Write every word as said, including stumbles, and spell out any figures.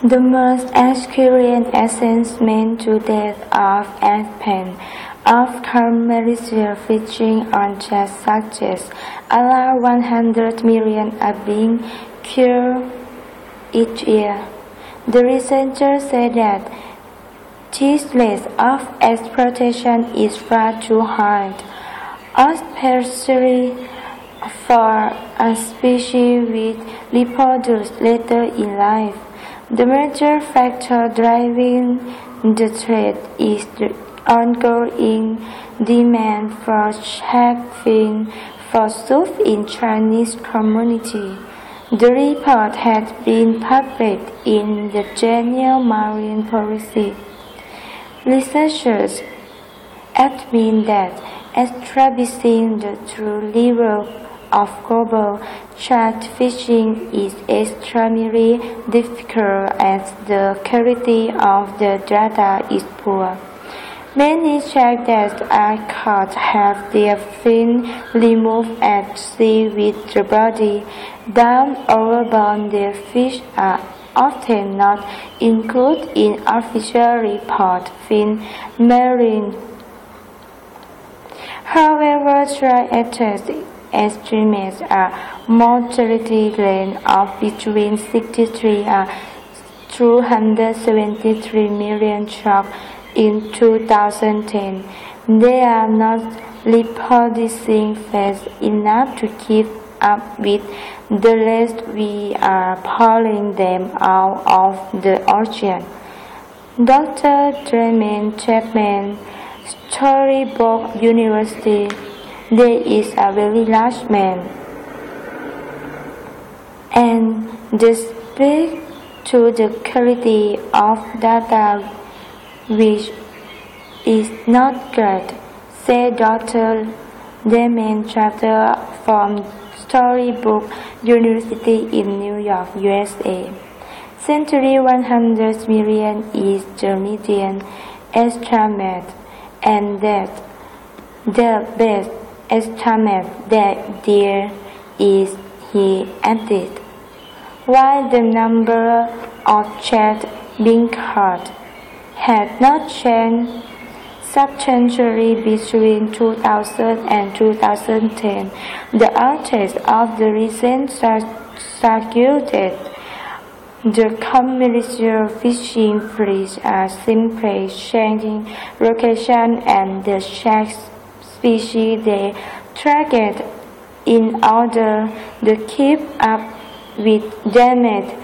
The most experienced assessment to date of Aspen of commercial fishing on Chad suggests around one hundred million are being killed each year. The researchers say that this rate of exploitation is far too high, especially for a species which reproduce later in life. The major factor driving the trend is the ongoing demand for shark fin for soup in Chinese community. The report has been published in the Journal Marine Policy. Researchers admit that establishing the true level of global trout fishing is extremely difficult as the quality of the data is poor. Many sharks that are caught have their fins removed at sea with the body down overboard. The fish are often not included in official report fin marine. However, triathletic estimates a mortality rate of between sixty-three and two hundred seventy-three million sharks in two thousand ten. They are not reproducing fast enough to keep up with the rest. We are pulling them out of the ocean. Doctor Damian Chapman, Storybrooke University. There is a very large man, and they speak to the quality of data which is not great, said Doctor Damian Chapter from Storybrooke University in New York, U S A. Century one hundred million is the median estimate, and that the best estimate that there is, he added. While the number of sharks being caught had not changed substantially between two thousand and two thousand ten, the authors of the recent argued that the commercial fishing fleets are simply changing location and the shark species they target in order to keep up with damage